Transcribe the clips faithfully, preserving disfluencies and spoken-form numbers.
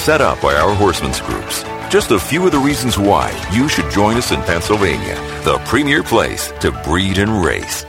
set up by our horsemen's groups. Just a few of the reasons why you should join us in Pennsylvania, the premier place to breed and race.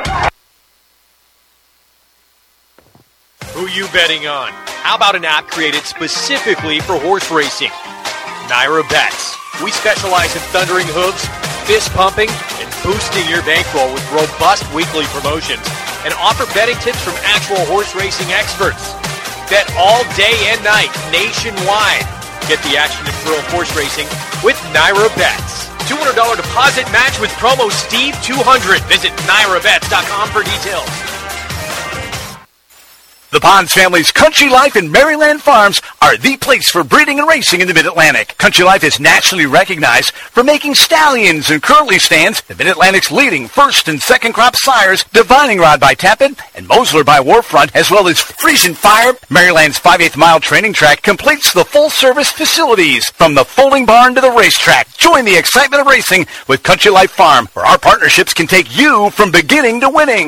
Who you betting on? How about an app created specifically for horse racing? Naira Bets. We specialize in thundering hooves, fist pumping, and boosting your bankroll with robust weekly promotions, and offer betting tips from actual horse racing experts. Bet all day and night nationwide. Get the action and thrill of horse racing with Naira Bets. two hundred dollars deposit match with promo Steve two hundred. Visit Naira Bets dot com for details. The Ponds family's Country Life and Maryland Farms are the place for breeding and racing in the Mid-Atlantic. Country Life is nationally recognized for making stallions and curly stands, the Mid-Atlantic's leading first and second crop sires, Divining Rod by Tappan and Mosler by Warfront, as well as Frisian Fire. Maryland's five-eighths mile training track completes the full-service facilities from the folding barn to the racetrack. Join the excitement of racing with Country Life Farm, where our partnerships can take you from beginning to winning.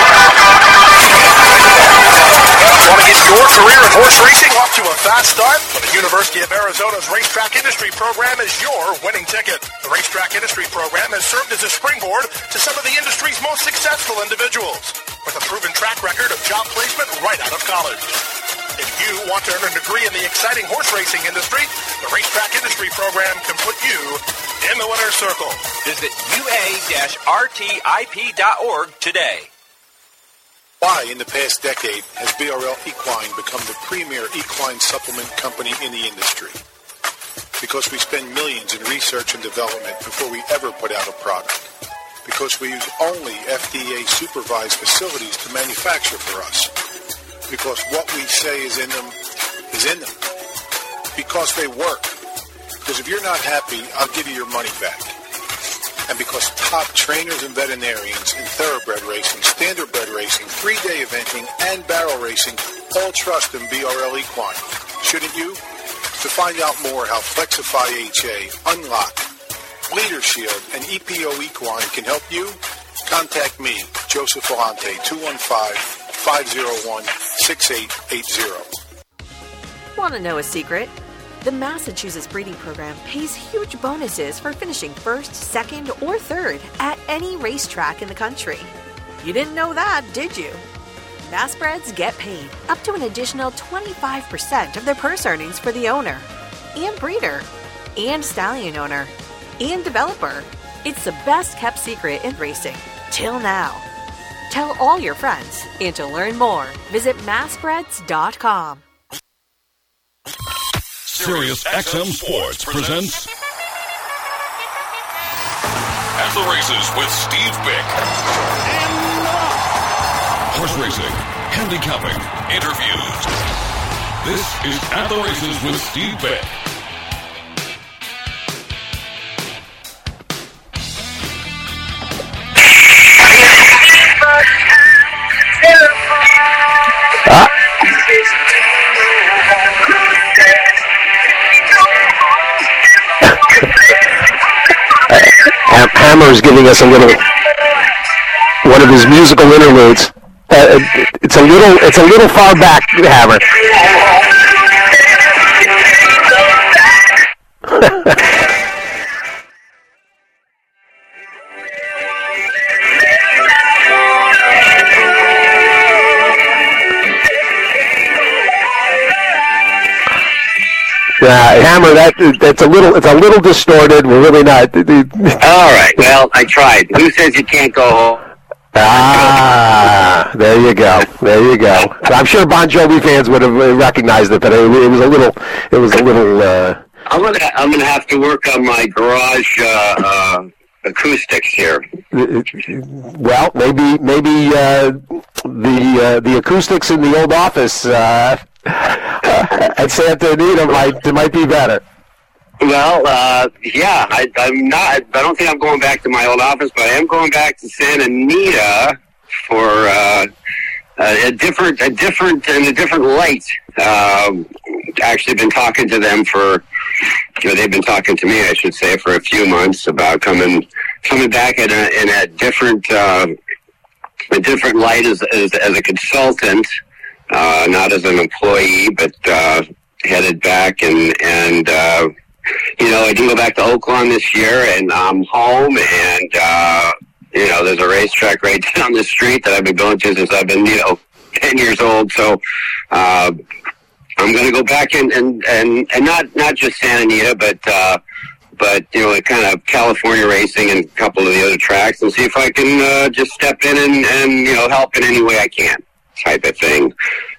Want to get your career in horse racing off to a fast start? Well, the University of Arizona's Racetrack Industry Program is your winning ticket. The Racetrack Industry Program has served as a springboard to some of the industry's most successful individuals, with a proven track record of job placement right out of college. If you want to earn a degree in the exciting horse racing industry, the Racetrack Industry Program can put you in the winner's circle. Visit U A R T I P dot org today. Why, in the past decade, has B R L Equine become the premier equine supplement company in the industry? Because we spend millions in research and development before we ever put out a product. Because we use only F D A-supervised facilities to manufacture for us. Because what we say is in them is in them. Because they work. Because if you're not happy, I'll give you your money back. And because top trainers and veterinarians in thoroughbred racing, standardbred racing, three-day eventing, and barrel racing all trust in B R L Equine. Shouldn't you? To find out more how Flexify H A, Unlock, Leader Shield, and E P O Equine can help you, contact me, Joseph Volante, two one five, five oh one, six eight eight zero. Want to know a secret? The Massachusetts Breeding Program pays huge bonuses for finishing first, second, or third at any racetrack in the country. You didn't know that, did you? Massbreds get paid up to an additional twenty-five percent of their purse earnings for the owner, and breeder, and stallion owner, and developer. It's the best kept secret in racing, till now. Tell all your friends, and to learn more, visit massbreds dot com. Sirius X M Sports presents At the Races with Steve Bick. Horse racing, handicapping, interviews. This is At the Races with Steve Bick. Ah. Hammer's giving us a little one of his musical interludes. Uh, it's a little, it's a little far back, Hammer. Uh, Hammer, that that's a little it's a little distorted. We're really not. All right. Well, I tried. Who says you can't go home? Ah, there you go. There you go. I'm sure Bon Jovi fans would have recognized it, but it, it was a little. It was a little. Uh... I'm gonna I'm gonna have to work on my garage uh, uh, acoustics here. Well, maybe maybe uh, the uh, the acoustics in the old office. Uh, at Santa Anita might it might be better. Well, uh, yeah, I, I'm not. I don't think I'm going back to my old office, but I am going back to Santa Anita for uh, a different, a different, and a different light. Um, actually, been talking to them for. You know, they've been talking to me, I should say, for a few months about coming, coming back in a in a different, uh, a different light as as, as a consultant. Uh, not as an employee, but uh, headed back, and and uh, you know, I didn't go back to Oaklawn this year, and I'm home, and uh, you know, there's a racetrack right down the street that I've been going to since I've been, you know, ten years old. So uh, I'm going to go back and, and and and not not just Santa Anita, but uh, but you know, kind of California racing and a couple of the other tracks, and see if I can uh, just step in and, and you know, help in any way I can, type of thing.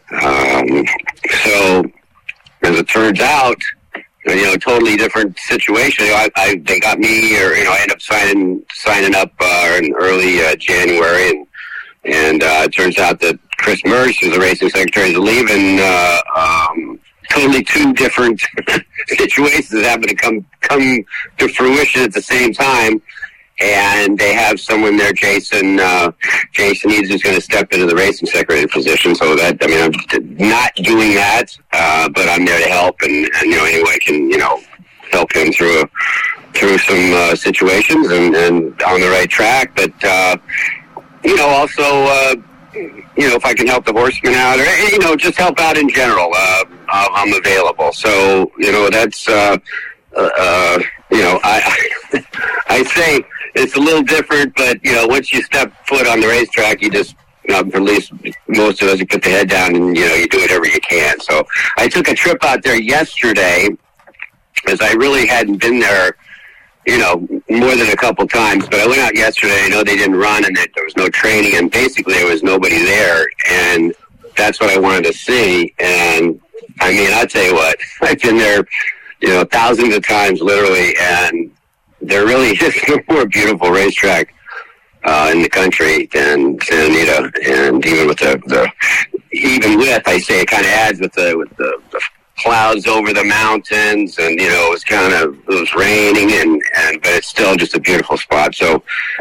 Um, so as it turns out, you know, totally different situation. You know, I, I, they got me, or you know, I ended up signing signing up uh, in early uh, January, and and uh, it turns out that Chris Mersch, who's the racing secretary, is leaving. Uh, um, totally two different situations that happen to come come to fruition at the same time. And they have someone there, Jason, uh, Jason Eads, who's going to step into the racing secretary position. So that, I mean, I'm not doing that, uh, but I'm there to help, and, and you know, any way I can, you know, help him through a, through some uh, situations and, and on the right track. But, uh, you know, also, uh, you know, if I can help the horsemen out, or, you know, just help out in general, uh, I'm available. So, you know, that's, uh, uh, you know, I, I say it's a little different, but, you know, once you step foot on the racetrack, you just, you know, at least most of us, you put the head down and, you know, you do whatever you can. So I took a trip out there yesterday, as I really hadn't been there, you know, more than a couple times, but I went out yesterday. I know they didn't run, and that there was no training, and basically there was nobody there, and that's what I wanted to see. And I mean, I'll tell you what, I've been there, you know, thousands of times, literally, and there really is no more beautiful racetrack uh, in the country than Santa Anita. And even with the, the even with, I say, it kind of adds with the with the, the clouds over the mountains, and you know, it was kind of it was raining, and and but it's still just a beautiful spot. So,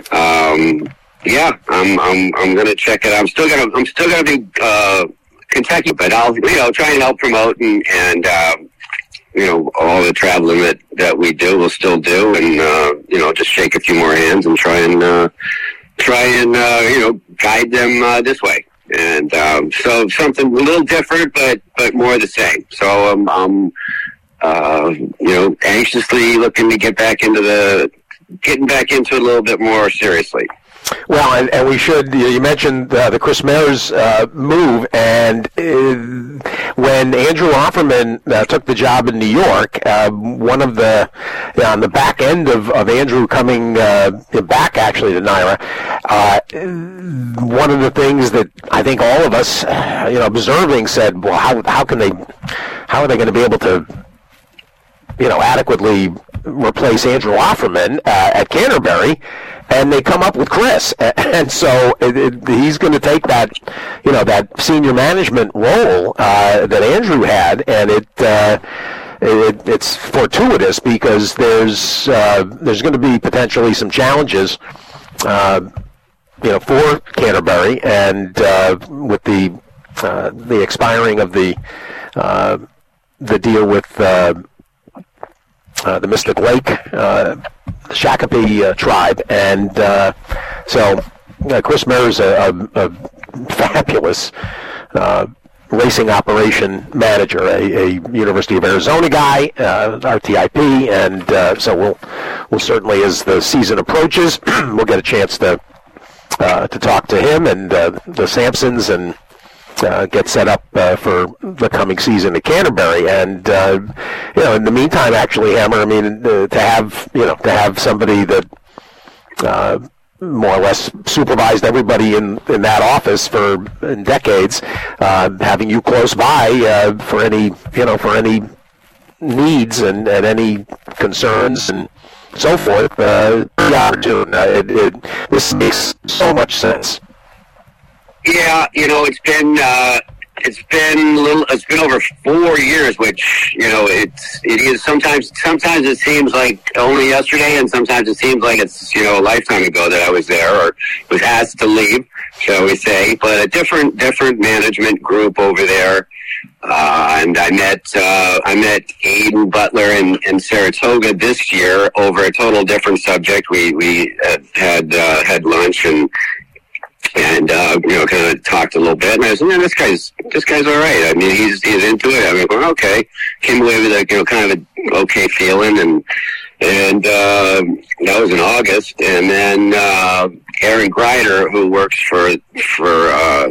um, yeah, I'm I'm I'm gonna check it out. I'm still gonna I'm still gonna be uh, Kentucky, but I'll, you know, try and help promote, and and uh, you know, all the traveling that that we do, we'll still do, and uh, you know, just shake a few more hands and try and uh, try and uh, you know, guide them uh, this way. And um, so something a little different, but but more the same. So um, I'm, uh, you know, anxiously looking to get back into the, getting back into it a little bit more seriously. Well, and, and we should, you mentioned uh, the Chris Mayers uh, move, and uh, when Andrew Offerman uh, took the job in New York, uh, one of the, uh, on the back end of, of Andrew coming uh, back actually to NYRA, uh, one of the things that I think all of us, uh, you know, observing said, well, how, how can they, how are they going to be able to, you know, adequately replace Andrew Offerman uh, at Canterbury? And they come up with Chris, and so it, it, he's going to take that, you know, that senior management role uh, that Andrew had, and it, uh, it it's fortuitous because there's uh, there's going to be potentially some challenges, uh, you know, for Canterbury, and uh, with the uh, the expiring of the uh, the deal with uh, uh, the Mystic Lake. Uh, The Shakopee uh, tribe, and uh, so uh, Chris Mayer is a, a, a fabulous uh, racing operation manager, a, a University of Arizona guy, uh, R T I P, and uh, so we'll we'll certainly, as the season approaches, we'll get a chance to uh, to talk to him and uh, the Sampsons and uh, get set up uh, for the coming season at Canterbury. And uh, you know, in the meantime, actually, Hammer, I mean, uh, to have you know to have somebody that uh, more or less supervised everybody in, in that office for decades, uh, having you close by uh, for any you know for any needs and, and any concerns and so forth. Uh, the opportunity. Uh, it, it, this makes so much sense. Yeah, you know, it's been uh, it's been a little, it's been over four years, which you know it's it is sometimes sometimes it seems like only yesterday, and sometimes it seems like it's you know a lifetime ago that I was there or was asked to leave, shall we say? But a different different management group over there, uh, and I met uh, I met Aiden Butler in, in Saratoga this year over a total different subject. We we had had, uh, had lunch and. and uh, you know, kind of talked a little bit. And I said, "Man, this guy's this guy's all right. I mean, he's he's into it." I mean, going, okay. Came away with a you know kind of an okay feeling, and and uh, that was in August. And then uh, Aaron Greider, who works for for. Uh,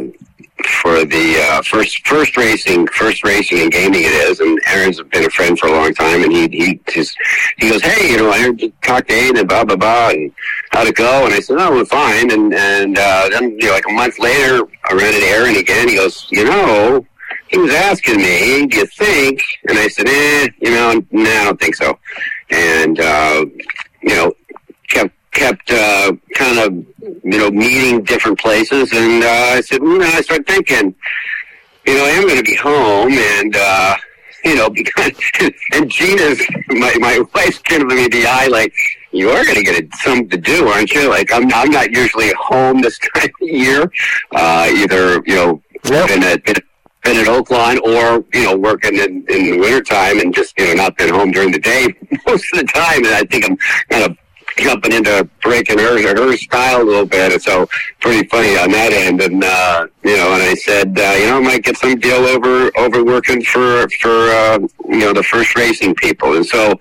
for the uh, first first racing first racing and gaming it is, and Aaron's been a friend for a long time, and he he just he goes, hey, you know, I heard you talk to Aiden and blah blah blah, and how'd it go? And I said, oh, we're fine. And and uh, then you know, like a month later, I ran into Aaron again. He goes, you know, he was asking me, do you think? And I said, eh, you know, nah, I don't think so. And uh, you know, kept. kept uh, kind of, you know, meeting different places, and uh, I said, well, I started thinking, you know, I am going to be home, and, uh, you know, because, and Gina's, my, my wife's giving me the eye, like, you are going to get something to do, aren't you? Like, I'm, I'm not usually home this time of year, uh, either, you know, yep. been at, been, been at Oaklawn or, you know, working in, in the wintertime and just, you know, not been home during the day most of the time, and I think I'm kind of jumping into breaking her her style a little bit, and so pretty funny on that end. And uh, you know, and I said, uh, you know, I might get some deal over over working for for uh, you know the first racing people, and so uh,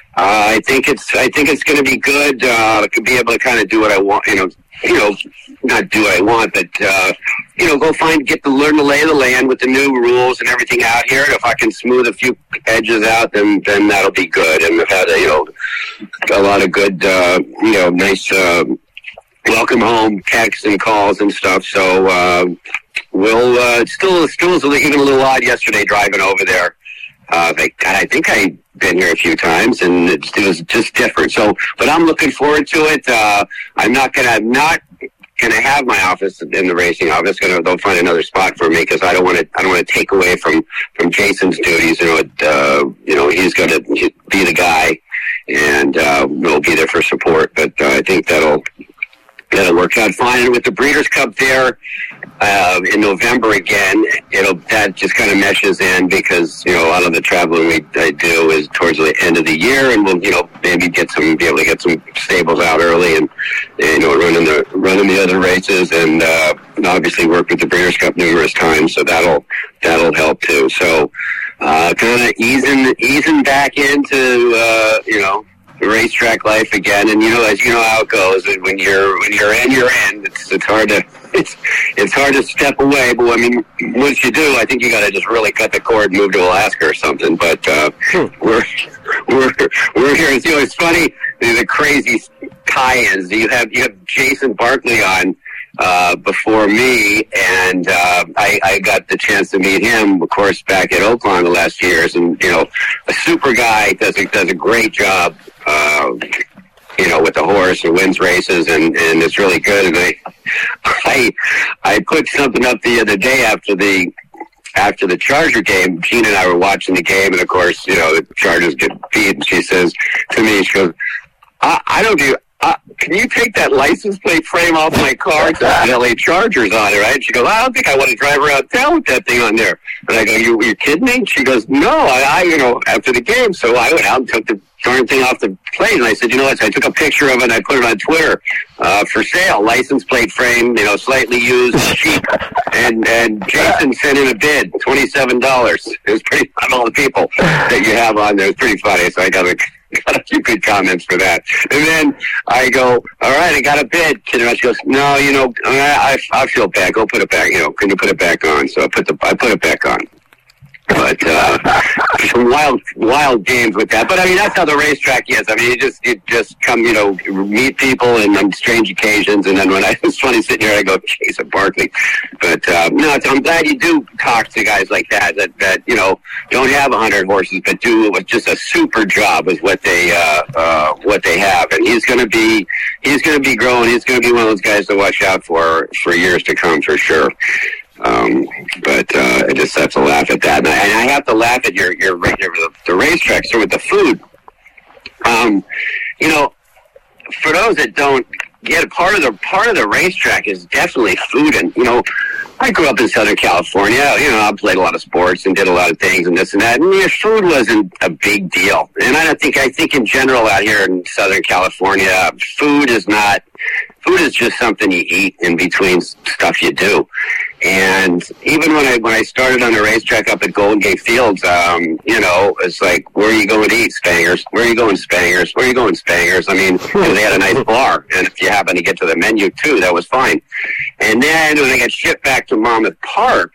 I think it's I think it's going to be good uh, to be able to kind of do what I want, you know, you know, not do what I want, but uh, you know, go find get to learn the lay of the land with the new rules and everything out here. And if I can smooth a few edges out, then then that'll be good. And I've had a, you know a lot of good uh, you know nice uh, welcome home texts and calls and stuff. So uh, we'll uh, still still was even a little odd yesterday driving over there. Uh, like, God, I think I've been here a few times, and it, it was just different. So, but I'm looking forward to it. Uh, I'm not gonna, I'm not gonna have my office in the racing office. Gonna, they'll find another spot for me because I don't want to, I don't want to take away from from Jason's duties. You know, it, uh, you know, he's gonna be the guy, and uh, we'll be there for support. But uh, I think that'll. That'll work out fine. And with the Breeders' Cup there uh, in November again, it'll that just kind of meshes in because you know a lot of the traveling we I do is towards the end of the year, and we'll you know maybe get some be able to get some stables out early and you know running the running the other races, and uh, obviously work with the Breeders' Cup numerous times, so that'll that'll help too. So uh, kind of easing easing back into uh, you know. racetrack life again, and you know, as you know how it goes, when you're when you're in, you're in. It's it's hard to it's it's hard to step away. But I mean, once you do, I think you got to just really cut the cord and move to Alaska or something. But uh, hmm. we're we're we're here. You know, it's funny the crazy tie-ins. You have you have Jason Barkley on uh, before me, and uh, I, I got the chance to meet him, of course, back at Oaklawn the last years, and you know, a super guy, does a, does a great job. Uh, you know, with the horse and wins races, and, and it's really good. And I, I, I put something up the other day after the after the Charger game. Gina and I were watching the game, and of course, you know, the Chargers get beat. And she says to me, she goes, "I, I don't do. Uh, can you take that license plate frame off my car? It's got L A Chargers on it, right?" And she goes, "I don't think I want to drive around town with that thing on there." And I go, "You, you kidding me?" She goes, "No, I, I, you know, after the game, so I went out and took the darn thing off the plate, and I said, you know what? So I took a picture of it and I put it on Twitter uh, for sale. License plate frame, you know, slightly used, cheap. And and Jason sent in a bid, twenty-seven dollars. It was pretty on all the people that you have on there. It was pretty funny. So I got a, got a few good comments for that. And then I go, all right, I got a bid. And she goes, no, you know, I, I, I feel bad. Go put it back. You know, can you put it back on? So I put the I put it back on. But uh, some wild, wild games with that. But I mean, that's how the racetrack is. I mean, you just, you just come, you know, meet people and on strange occasions. And then when I was funny sitting here, I go, Jason Barkley. But uh, no, I'm glad you do talk to guys like that. That, that you know, don't have a hundred horses, but do just a super job with what they, uh, uh, what they have. And he's going to be, he's going to be growing. He's going to be one of those guys to watch out for for years to come, for sure. Um, but uh, I just have to laugh at that, and I, and I have to laugh at your your, your the racetrack. So with the food, um, you know, for those that don't get part of the part of the racetrack is definitely food, and you know, I grew up in Southern California. You know, I played a lot of sports and did a lot of things and this and that. And yeah, food wasn't a big deal, and I don't think I think in general out here in Southern California, food is not food is just something you eat in between stuff you do. And even when I when I started on the racetrack up at Golden Gate Fields, um, you know, it's like, where are you going to eat? Spangers. Where are you going? Spangers. Where are you going? Spangers. I mean, you know, they had a nice bar, and if you happen to get to the menu too, that was fine. And then when I got shipped back to Monmouth Park,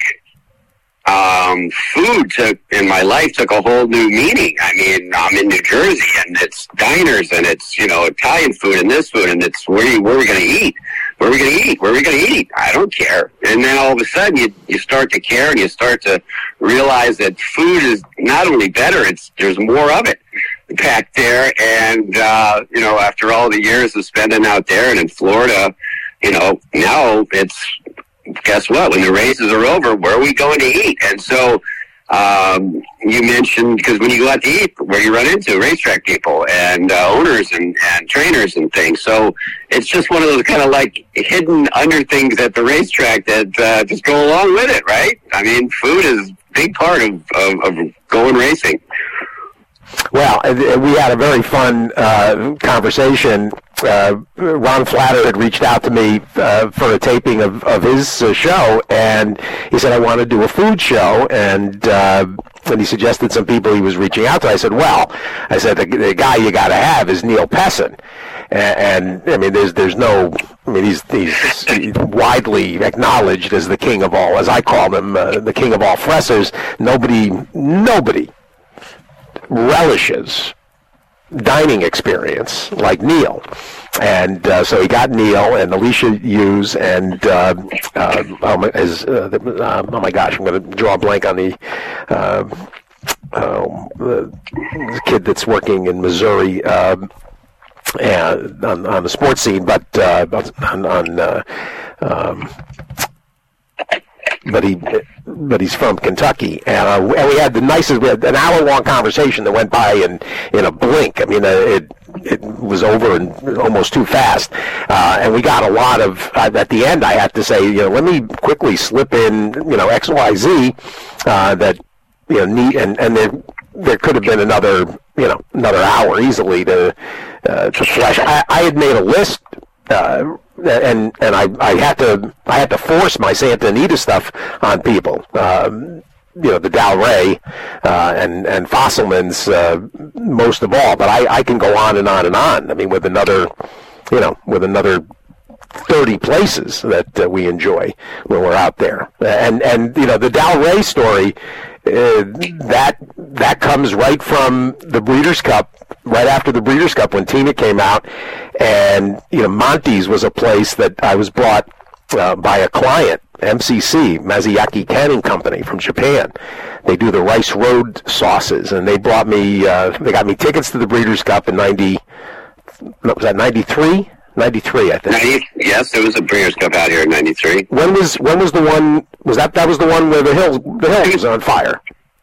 um, food took in my life took a whole new meaning. I mean, I'm in New Jersey, and it's diners, and it's, you know, Italian food and this food, and it's where you, where are we going to eat? Where are we going to eat? Where are we going to eat? I don't care. And then all of a sudden, you you start to care, and you start to realize that food is not only better; it's there's more of it back there. And uh, you know, after all the years of spending out there and in Florida, you know, now it's, guess what? When the races are over, where are we going to eat? And so um, you mentioned, because when you go out to eat, where you run into racetrack people and uh, owners and, and trainers and things. So it's just one of those kind of like hidden under things at the racetrack that uh, just go along with it, right? I mean, food is a big part of, of, of going racing. Well, we had a very fun uh, conversation. Uh, Ron Flatter had reached out to me uh, for a taping of, of his uh, show, and he said, I want to do a food show, and uh, and he suggested some people he was reaching out to. I said, well, I said, the, the guy you got to have is Neil Pessin. And, and, I mean, there's there's no, I mean, he's, he's widely acknowledged as the king of all, as I call him, uh, the king of all fressers. Nobody, nobody relishes dining experience like Neil. And uh, so he got Neil and Alicia Hughes and uh, uh, oh, my, as, uh, the, uh, oh my gosh, I'm going to draw a blank on the, uh, uh, the kid that's working in Missouri uh, and on, on the sports scene, but uh, on, on uh, um, but he, but he's from Kentucky, and, uh, and we had the nicest, we had an hour-long conversation that went by in, in a blink. I mean, uh, it it was over and almost too fast, uh, and we got a lot of. Uh, at the end, I had to say, you know, let me quickly slip in, you know, X, Y, Z, uh, that you know, need, and and there there could have been another, you know, another hour easily to uh, to flesh. I, I had made a list. Uh, and and I, I had to I had to force my Santa Anita stuff on people. Um, you know, the Dal Rey uh, and and Fossilman's uh, most of all. But I, I can go on and on and on. I mean, with another, you know, with another thirty places that uh, we enjoy when we're out there. And and you know, the Dal Rey story, uh, that that comes right from the Breeders' Cup. Right after the Breeders' Cup, when Tina came out, and you know, Monty's was a place that I was brought uh, by a client, M C C, Mazayaki Canning Company from Japan. They do the Rice Road sauces, and they brought me, uh, they got me tickets to the Breeders' Cup in ninety. Was that ninety-three? ninety-three, I think. ninety, yes, there was a Breeders' Cup out here in ninety-three. When was when was the one? Was that that was the one where the hill the hill was on fire?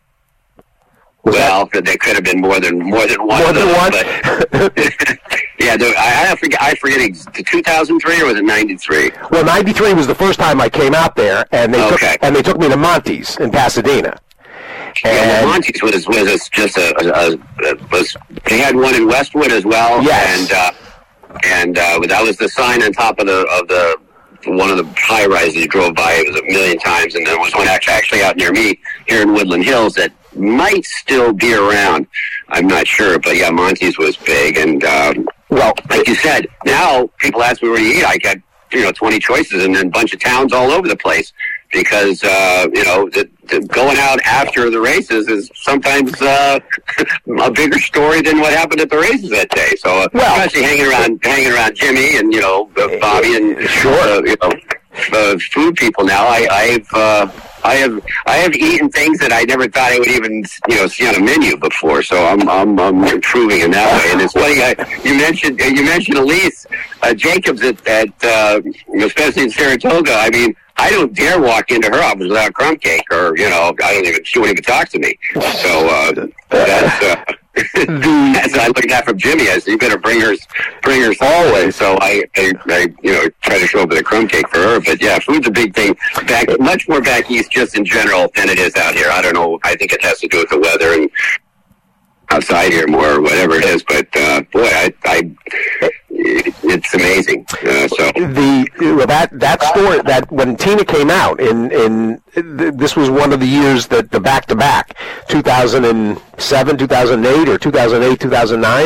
Was well, that? There could have been more than more than one. More than those, one. But yeah, there, I, I forget. I forget. The two thousand three or was it ninety-three? Well, ninety-three was the first time I came out there, and they okay. took and they took me to Monty's in Pasadena. And yeah, well, Monty's was was just a, a, a was they had one in Westwood as well. Yes. And uh, and uh, that was the sign on top of the of the. One of the high rises you drove by, it was a million times, and there was one actually, actually out near me here in Woodland Hills that might still be around. I'm not sure, but yeah, Monty's was big, and um, well, like you said, now people ask me where to eat. I got you know twenty choices, and then a bunch of towns all over the place because uh, you know the, the going out after the races is sometimes uh, a bigger story than what happened at the races that day. So uh, well, especially hanging around, hanging around Jimmy and you know Bobby and sure, uh, you know uh, food people. Now I, I've uh, I have I have eaten things that I never thought I would even you know see on a menu before. So I'm I'm, I'm improving in that way. And it's funny I, you mentioned uh, you mentioned Elise uh, Jacobs at, at uh, especially in Saratoga. I mean. I don't dare walk into her office without a crumb cake, or you know, I don't even. She won't even talk to me. So uh, that's uh, that's I looked at from Jimmy. I said, "You better bring her, bring her always." So I, I, I, you know, try to show up with a crumb cake for her. But yeah, food's a big thing back, much more back east, just in general, than it is out here. I don't know. I think it has to do with the weather and outside here more, or whatever it is. But uh, boy, I, I, it, it's amazing. Uh, so the well, that that story that when Tina came out in in this was one of the years that the back to back two thousand seven, two thousand eight, or two thousand eight, two thousand nine.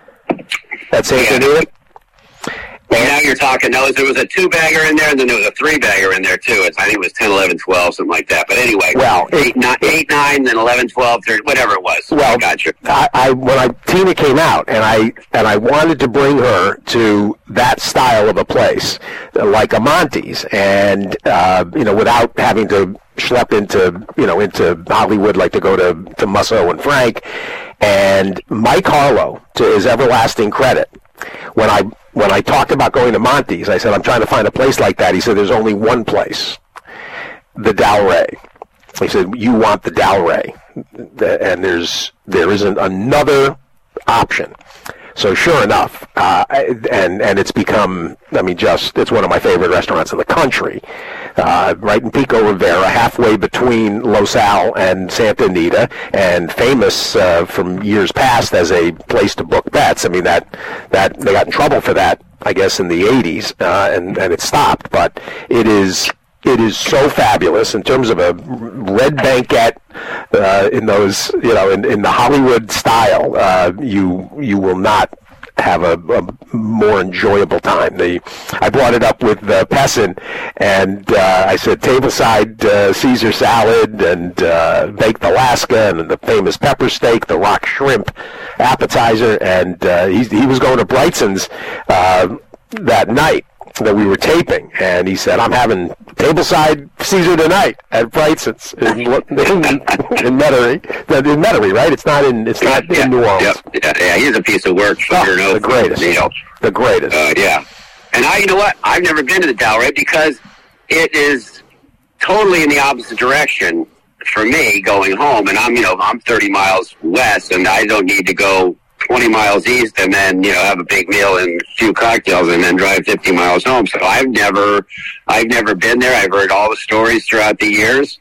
That's Saint Anita. And now you're talking, no, there was a two-bagger in there, and then there was a three-bagger in there, too. It's, I think it was ten, eleven, twelve, something like that. But anyway, well, eight, nine, eight, nine, then eleven, twelve, thirteen, whatever it was. Well, I got you. I, I, when I, Tina came out, and I and I wanted to bring her to that style of a place, like a Monty's, and, uh, you know, without having to schlep into, you know, into Hollywood, like to go to, to Musso and Frank. And Mike Harlow, to his everlasting credit, when I when I talked about going to Monty's, I said, I'm trying to find a place like that. He said, there's only one place, the Dalray. He said, you want the Dalray. And there's there isn't another option. So sure enough, uh, and and it's become, I mean, just, it's one of my favorite restaurants in the country. Uh, right in Pico Rivera, halfway between Los Al and Santa Anita, and famous uh, from years past as a place to book bets. I mean, that that they got in trouble for that, I guess, in the eighties, uh, and and it stopped. But it is it is so fabulous in terms of a red banquette uh, in those, you know, in, in the Hollywood style. Uh, you you will not have a, a more enjoyable time. The, I brought it up with uh, Pessin, and uh, I said tableside uh, Caesar salad and uh, baked Alaska and the famous pepper steak, the rock shrimp appetizer, and uh, he, he was going to Brightson's uh, that night that we were taping, and he said, I'm having tableside Caesar tonight at Brightson's in, in, in Metairie. In Metairie, right? It's not in it's not yeah, in New Orleans. Yeah, yeah, yeah, he's a piece of work. Oh, sure enough, the greatest. You know, the greatest. Uh, yeah. And I, you know what? I've never been to the Dalray because it is totally in the opposite direction for me going home. And I'm, you know, I'm thirty miles west, and I don't need to go twenty miles east and then, you know, have a big meal and a few cocktails and then drive fifty miles home. So I've never, I've never been there. I've heard all the stories throughout the years.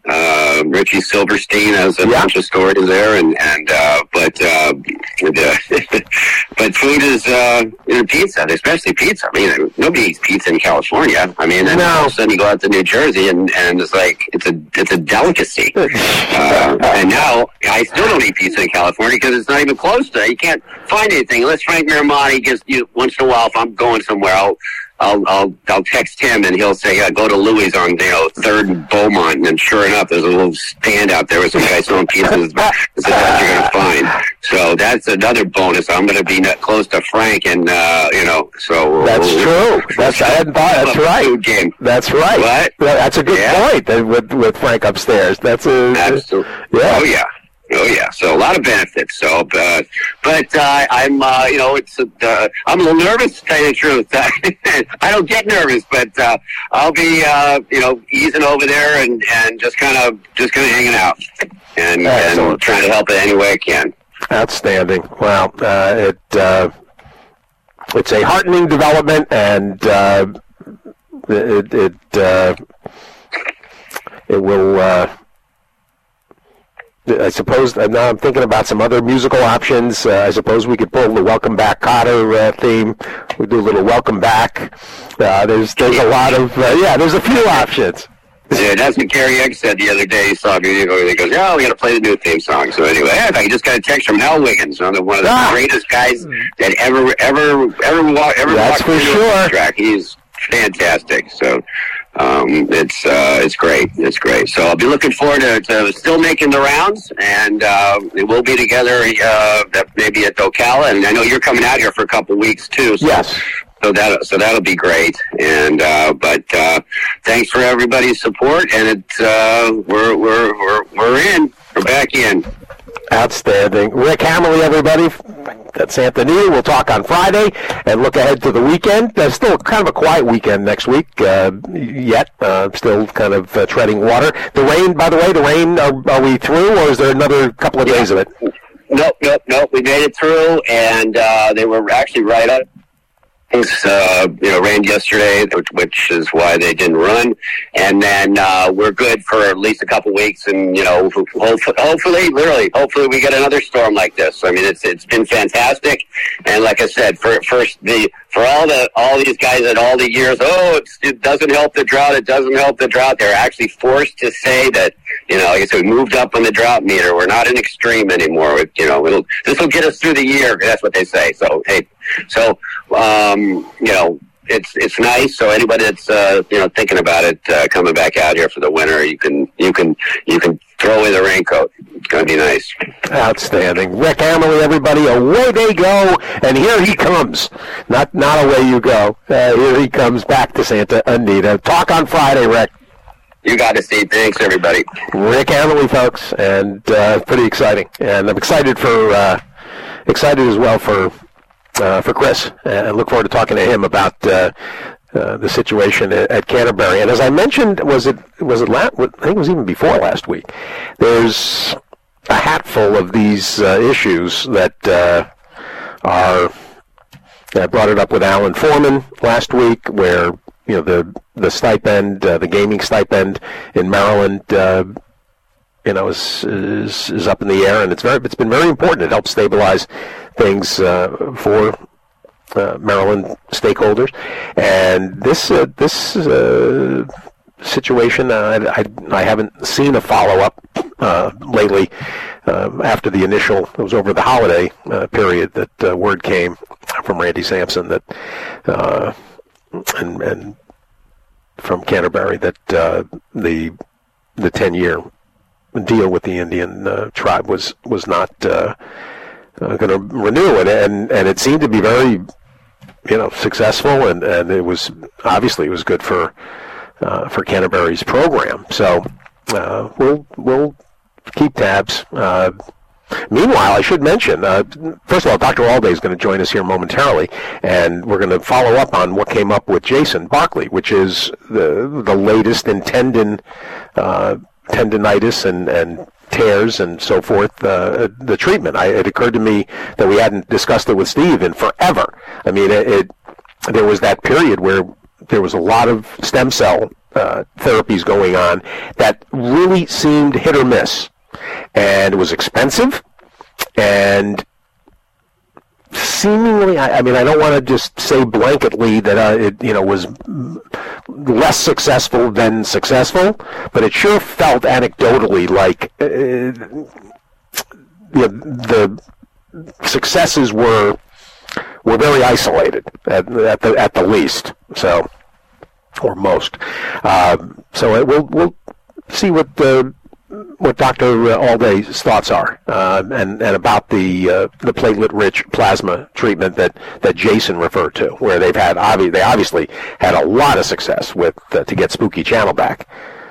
Uh, Richie Silverstein has a yeah. bunch of stories there, and and uh, but uh, the, but food is uh, you know, pizza, especially pizza. I mean, nobody eats pizza in California. I mean, and no. all of a sudden you go out to New Jersey, and, and it's like it's a it's a delicacy. Uh, and now I still don't eat pizza in California because it's not even close to. You can't find anything unless Frank Miramonte just you once in a while. If I'm going somewhere, I'll. I'll I'll I'll text him and he'll say, yeah, go to Louis on, you know, Third and Beaumont, and sure enough, there's a little stand out there with some guys selling pizzas. That's the best you're gonna find. So that's another bonus. I'm gonna be not close to Frank, and uh, you know, so that's true. That's I hadn't thought. That's right. Game. That's right. What? Well, that's a good yeah. point. With with Frank upstairs. That's a absolutely. Yeah. Oh yeah. Oh yeah, so a lot of benefits. So, uh, but uh, I'm, uh, you know, it's uh, I'm a little nervous to tell you the truth. I don't get nervous, but uh, I'll be, uh, you know, easing over there and, and just kind of just kind of hanging out and, and trying to help it any way I can. Outstanding. Well, uh, it uh, it's a heartening development, and uh, it it uh, it will. Uh, I suppose now I'm thinking about some other musical options. Uh, I suppose we could pull the Welcome Back Kotter uh, theme. We do a little Welcome Back. Uh, there's there's a lot of uh, yeah. There's a few options. Yeah, that's what Gary Egg said the other day. He saw me. He goes, "Oh, we got to play the new theme song." So anyway, I just got a text from Al Wiggins, one of the ah. greatest guys that ever ever ever walked ever that's walked for through sure. the track. He's fantastic. So. Um, it's uh, it's great. It's great. So I'll be looking forward to, to still making the rounds, and uh, we'll be together uh, maybe at Ocala. And I know you're coming out here for a couple of weeks too. So, yes. So that so that'll be great. And uh, but uh, thanks for everybody's support. And it's uh, we're we're we're we're in. We're back in. Outstanding. Rick Hammerly, everybody. That's Santa Anita. We'll talk on Friday and look ahead to the weekend. There's still kind of a quiet weekend next week uh, yet. Uh, still kind of uh, treading water. The rain, by the way, the rain, are, are we through, or is there another couple of yeah. days of it? Nope, nope, nope. We made it through, and uh, they were actually right up Uh, you know, ran yesterday, which is why they didn't run. And then uh, we're good for at least a couple weeks. And, you know, hopefully, hopefully, literally, hopefully we get another storm like this. I mean, it's it's been fantastic. And like I said, for first the for all the all these guys at all the years, oh, it's, it doesn't help the drought. It doesn't help the drought. They're actually forced to say that, you know, like I said, we moved up on the drought meter. We're not an extreme anymore. It, you know, it'll, this will get us through the year. That's what they say. So, hey, so, um, you know, it's it's nice. So anybody that's uh, you know thinking about it, uh, coming back out here for the winter, you can you can you can throw away the raincoat. It's going to be nice. Outstanding, Rick Amerly, everybody. Away they go, and here he comes. Not not away you go. Uh, here he comes back to Santa Anita. Talk on Friday, Rick. You got to see. Thanks, everybody. Rick Amerly, folks, and uh, pretty exciting. And I'm excited for uh, excited as well for. Uh, for Chris, and look forward to talking to him about uh, uh, the situation at, at Canterbury. And as I mentioned, was it was it last? I think it was even before last week. There's a hatful of these uh, issues that uh, are. I brought it up with Alan Foreman last week, where you know the the stipend, uh, the gaming stipend in Maryland. Uh, you know, is, is is up in the air, and it's very it's been very important. It helps stabilize things uh, for uh, Maryland stakeholders, and this uh, this uh, situation, uh, I, I I haven't seen a follow up uh, lately. Uh, after the initial, it was over the holiday uh, period that uh, word came from Randy Sampson that uh, and and from Canterbury that uh, the the ten year deal with the Indian uh, tribe was was not uh, uh, going to renew it, and and it seemed to be very, you know, successful, and, and it was obviously it was good for uh, for Canterbury's program. So uh, we'll we'll keep tabs. Uh, meanwhile, I should mention, uh, first of all, Doctor Alday is going to join us here momentarily, and we're going to follow up on what came up with Jason Barkley, which is the the latest in tendon. Uh, tendinitis and, and tears and so forth, uh, the treatment. I, it occurred to me that we hadn't discussed it with Steve in forever. I mean, it, it there was that period where there was a lot of stem cell uh, therapies going on that really seemed hit or miss. And it was expensive, and seemingly, I, I mean, I don't want to just say blanketly that uh, it, you know, was less successful than successful, but it sure felt anecdotally like uh, you know, the successes were were very isolated at, at the at the least. So, or most. Um, so it, we'll we'll see what the. what Doctor Alday's thoughts are, uh, and and about the uh, the platelet-rich plasma treatment that, that Jason referred to, where they've had obvi- they obviously had a lot of success with uh, to get Spooky Channel back.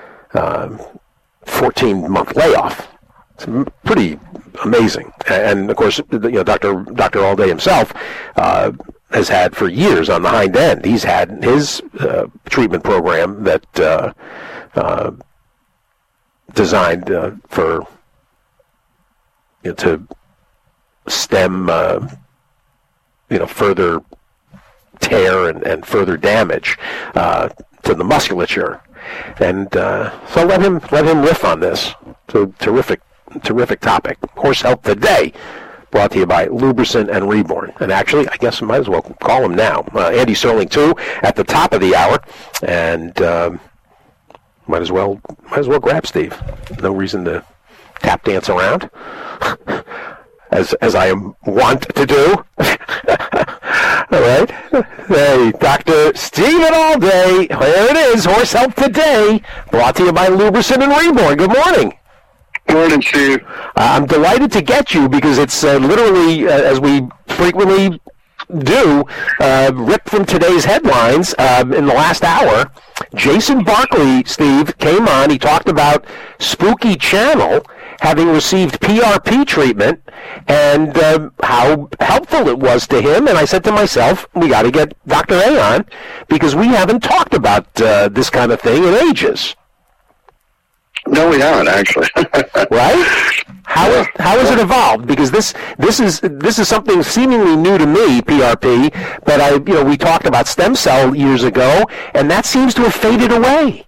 fourteen month layoff, it's pretty amazing, and of course, you know, Doctor Doctor Alday himself uh, has had for years on the hind end. He's had his uh, treatment program that. Uh, uh, designed uh, for you know, to stem uh, you know further tear and, and further damage uh, to the musculature, and uh, so let him let him riff on this. So terrific, terrific topic. Horse Health Today, brought to you by Luberson and Reborn. And actually, I guess I might as well call him now. Uh, Andy Serling too at the top of the hour, and. Um, Might as well, might as well grab Steve. No reason to tap dance around, as as I am wont to do. All right, hey, Doctor Stephen Alday. There it is, Horse Health Today, brought to you by Luberson and Reborn. Good morning. Good morning, Steve. Uh, I'm delighted to get you because it's uh, literally, uh, as we frequently do, uh, ripped from today's headlines uh, in the last hour. Jason Barkley, Steve, came on. He talked about Spooky Channel having received P R P treatment and uh, how helpful it was to him. And I said to myself, we got to get Doctor A on because we haven't talked about uh, this kind of thing in ages. No, we haven't actually. Right? How is how has it evolved? Because this this is this is something seemingly new to me, P R P. But I, you know, we talked about stem cell years ago, and that seems to have faded away.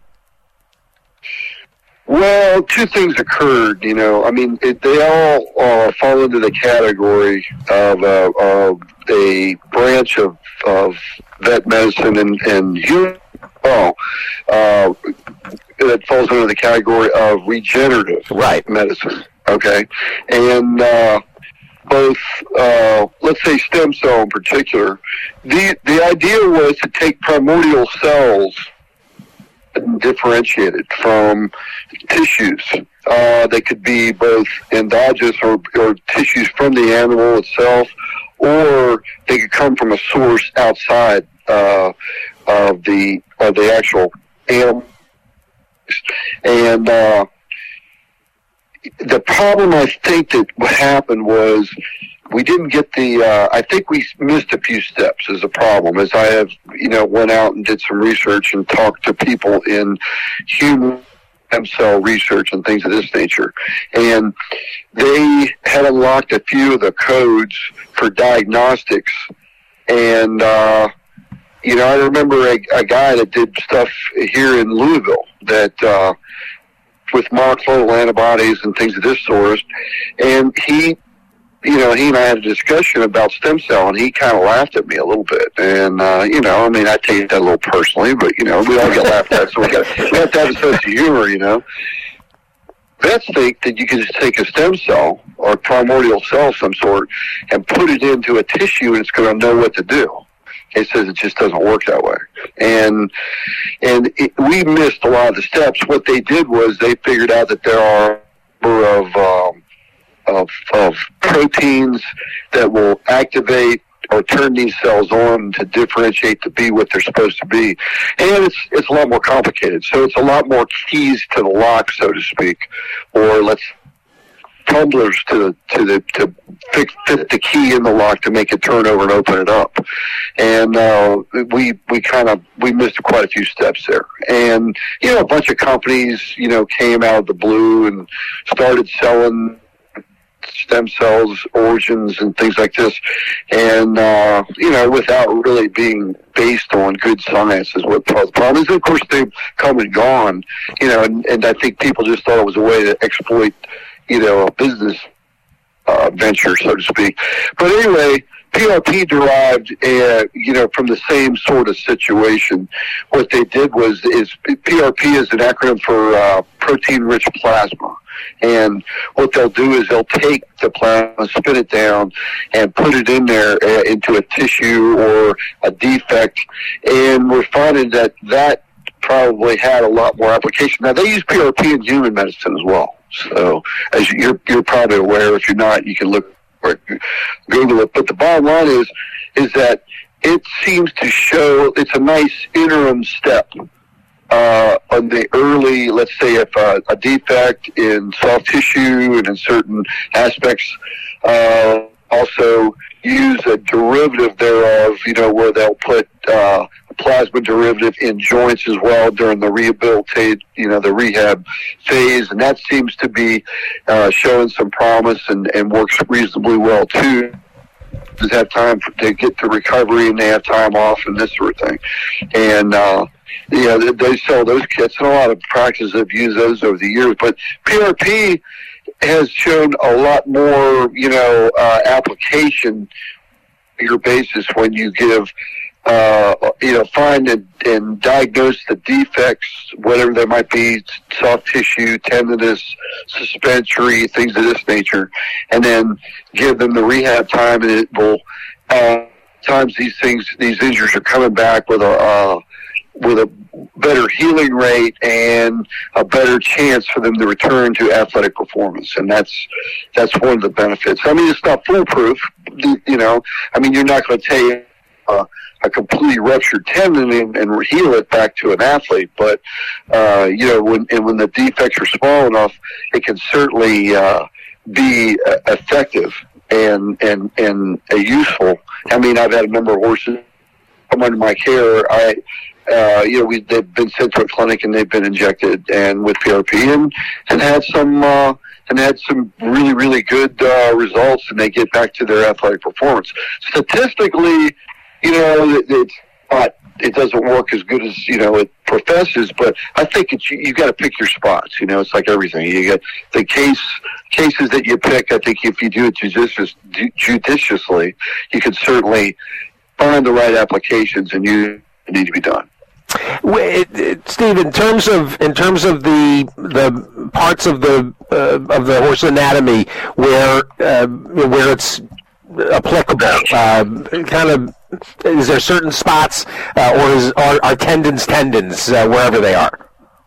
Well, two things occurred. You know, I mean, it, they all uh, fall into the category of, uh, of a branch of, of vet medicine and and human. Oh, uh, that falls under the category of regenerative right. medicine. Okay, and uh, both, uh, let's say, stem cell in particular. The the idea was to take primordial cells and differentiate it from tissues. Uh, they could be both endogenous or, or tissues from the animal itself, or they could come from a source outside uh, of the of the actual animal. And uh, the problem, I think, that what happened was we didn't get the, uh, I think we missed a few steps as a problem, as I have, you know, went out and did some research and talked to people in human stem cell research and things of this nature. And they had unlocked a few of the codes for diagnostics. And, uh, you know, I remember a, a guy that did stuff here in Louisville that, uh, with monoclonal antibodies and things of this sort. And he, you know, he and I had a discussion about stem cell, and he kind of laughed at me a little bit. And, uh, you know, I mean, I take that a little personally, but, you know, we all get laughed at, so we, got, we have to have a sense of humor, you know. Vets think that you can just take a stem cell or primordial cell of some sort and put it into a tissue and it's going to know what to do. It says it just doesn't work that way. And and it, we missed a lot of the steps. What they did was they figured out that there are a number of, um, of, of proteins that will activate or turn these cells on to differentiate to be what they're supposed to be. And it's it's a lot more complicated. So it's a lot more keys to the lock, so to speak, or let's tumblers to the to the to fit, fit the key in the lock to make it turn over and open it up. And uh, we we kind of we missed quite a few steps there. And you know, a bunch of companies, you know, came out of the blue and started selling stem cells, origins, and things like this, and uh, you know, without really being based on good science is what the problem is. And of course, they've come and gone, you know, and, and I think people just thought it was a way to exploit, you know, a business uh, venture, so to speak. But anyway, P R P derived, uh, you know, from the same sort of situation. What they did was, is P R P is an acronym for uh, protein-rich plasma. And what they'll do is they'll take the plasma, spin it down, and put it in there uh, into a tissue or a defect. And we're finding that that probably had a lot more application. Now, they use P R P in human medicine as well. So, as you're, you're probably aware, if you're not, you can look or Google it. But the bottom line is, is that it seems to show it's a nice interim step uh, on the early, let's say, if uh, a defect in soft tissue and in certain aspects, uh, also use a derivative thereof, you know, where they'll put uh, a plasma derivative in joints as well during the rehabilitate, you know, the rehab phase, and that seems to be uh, showing some promise and, and works reasonably well too. Just have time for, to get to recovery, and they have time off and this sort of thing. And uh, yeah, they, they sell those kits, and a lot of practices have used those over the years. But P R P has shown a lot more, you know, uh, application on your basis when you give, uh, you know, find and, and diagnose the defects, whatever they might be, soft tissue, tendinous, suspensory, things of this nature, and then give them the rehab time, and it will, uh, times these things, these injuries are coming back with a, uh, with a better healing rate and a better chance for them to return to athletic performance. And that's, that's one of the benefits. I mean, it's not foolproof, you know, I mean, you're not going to take uh, a completely ruptured tendon and, and heal it back to an athlete. But, uh, you know, when, and when the defects are small enough, it can certainly, uh, be uh, effective and, and, and uh, useful. I mean, I've had a number of horses come under my care, I, uh, you know, we they've been sent to a clinic and they've been injected and with P R P and and had some uh, and had some really really good uh, results, and they get back to their athletic performance. Statistically, you know, it, it's not. It doesn't work as good as, you know, it professes, but I think it's, you, you got to pick your spots. You know, it's like everything. You get the case cases that you pick. I think if you do it judicious, judiciously, you can certainly find the right applications, and you need to be done. Wait, Steve, in terms of in terms of the the parts of the uh, of the horse anatomy where uh, where it's applicable, uh, kind of. Is there certain spots, uh, or is, are, are tendons tendons uh, wherever they are?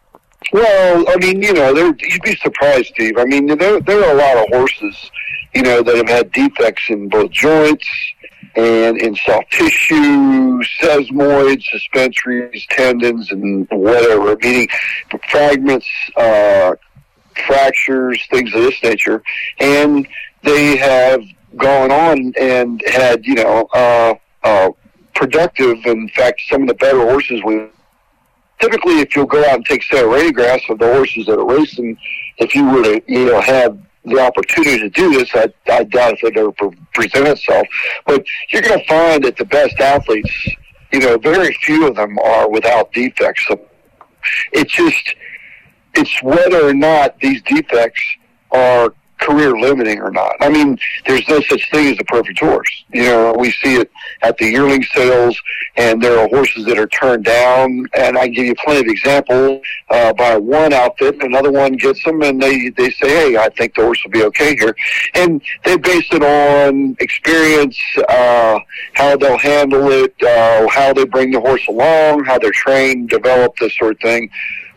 Well, I mean, you know, you'd be surprised, Steve. I mean, there there are a lot of horses, you know, that have had defects in both joints and in soft tissue, sesamoids, suspensories, tendons, and whatever, meaning fragments, uh, fractures, things of this nature, and they have gone on and had, you know, uh, Uh, productive. In fact, some of the better horses, we typically, if you'll go out and take, say, a radiographs of the horses that are racing, if you were to, you know, have the opportunity to do this, I, I doubt if it ever pre- present itself. But you're going to find that the best athletes, you know, very few of them are without defects. So it's just, it's whether or not these defects are career limiting or not. I mean, there's no such thing as a perfect horse. You know, we see it at the yearling sales, and there are horses that are turned down, and I give you plenty of examples uh, by one outfit, another one gets them, and they, they say, hey, I think the horse will be okay here. And they base it on experience, uh, how they'll handle it, uh, how they bring the horse along, how they're trained, develop, this sort of thing.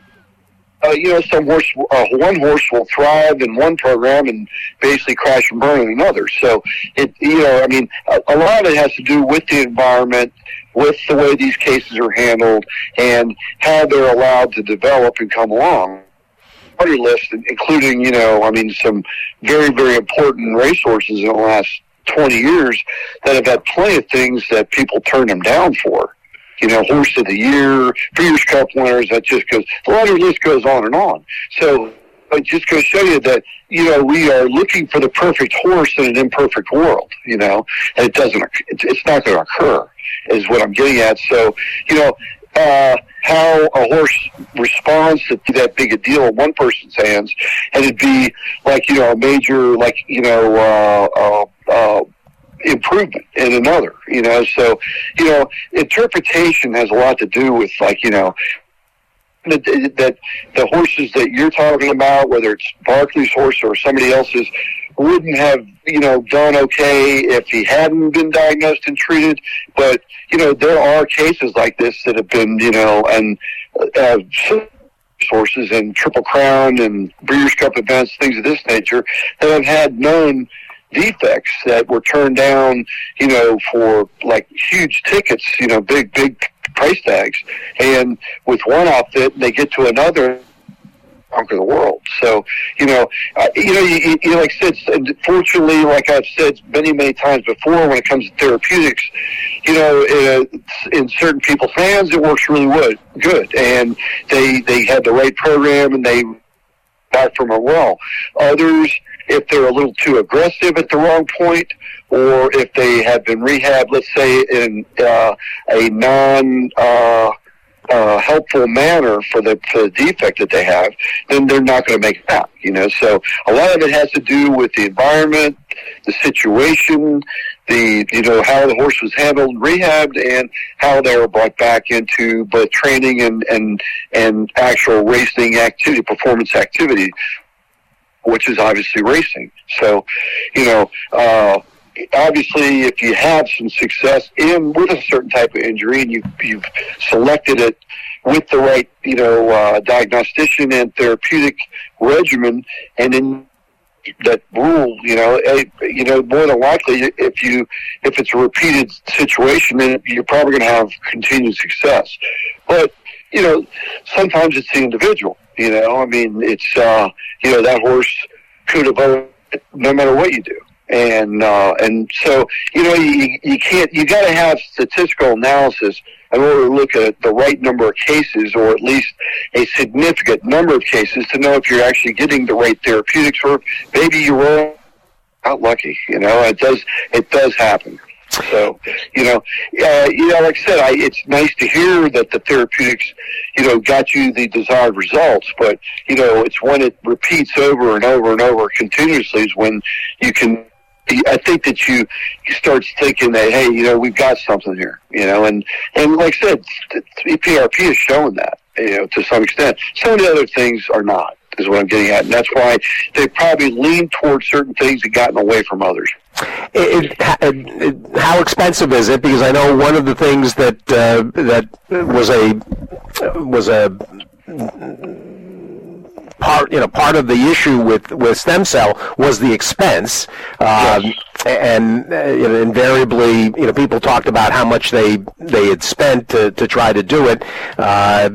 Uh, you know, some horse, uh, one horse will thrive in one program and basically crash and burn in another. So, it, you know, I mean, a, a lot of it has to do with the environment, with the way these cases are handled, and how they're allowed to develop and come along. Party list, including, you know, I mean, some very, very important racehorses in the last twenty years that have had plenty of things that people turn them down for. You know, horse of the year, Breeders' Cup winners, that just goes, the lottery list goes on and on. So it just goes to show you that, you know, we are looking for the perfect horse in an imperfect world, you know, and it doesn't, it's not going to occur, is what I'm getting at. So, you know, uh, how a horse responds to that big a deal in one person's hands, and it'd be like, you know, a major, like, you know, uh, uh, uh, improvement in another, you know. So, you know, interpretation has a lot to do with, like, you know, that, that the horses that you're talking about, whether it's Barkley's horse or somebody else's, wouldn't have, you know, done okay if he hadn't been diagnosed and treated. But, you know, there are cases like this that have been, you know, and uh, horses and Triple Crown and Breeders' Cup events, things of this nature, that have had known defects that were turned down, you know, for like huge tickets, you know, big, big price tags. And with one outfit, they get to another, conquer the world. So, you know, uh, you know, you, you like I said, unfortunately, like I've said many, many times before, when it comes to therapeutics, you know, uh, in certain people's hands, it works really good, good, and they they had the right program and they got from it well. Others, if they're a little too aggressive at the wrong point, or if they have been rehabbed, let's say, in uh, a non uh, uh, helpful manner for the, for the defect that they have, then they're not going to make it out, you know. So a lot of it has to do with the environment, the situation, the, you know, how the horse was handled and rehabbed, and how they were brought back into both training and, and, and actual racing activity, performance activity, which is obviously racing. So, you know, uh, obviously if you have some success in with a certain type of injury and you, you've selected it with the right, you know, uh, diagnostician and therapeutic regimen, and then that rule, you know, you know, more than likely, if you if it's a repeated situation, then you're probably going to have continued success. But, you know, sometimes it's the individual. You know, I mean, it's, uh, you know, that horse could have, no matter what you do. And uh, and so, you know, you, you can't, you got to have statistical analysis in order to look at the right number of cases, or at least a significant number of cases, to know if you're actually getting the right therapeutics, or maybe you were out lucky. You know, it does it does happen. So, you know, uh, you know, like I said, I, it's nice to hear that the therapeutics, you know, got you the desired results. But, you know, it's when it repeats over and over and over continuously is when you can, I think that you, you start thinking that, hey, you know, we've got something here, you know. And, and like I said, P R P is showing that, you know, to some extent. Some of the other things are not, is what I'm getting at. And that's why they probably leaned towards certain things and gotten away from others. It, it, it, how expensive is it? Because I know one of the things that uh, that was a was a part you know part of the issue with, with stem cell was the expense, um, yes. and uh, you know, invariably you know people talked about how much they they had spent to, to try to do it. Uh,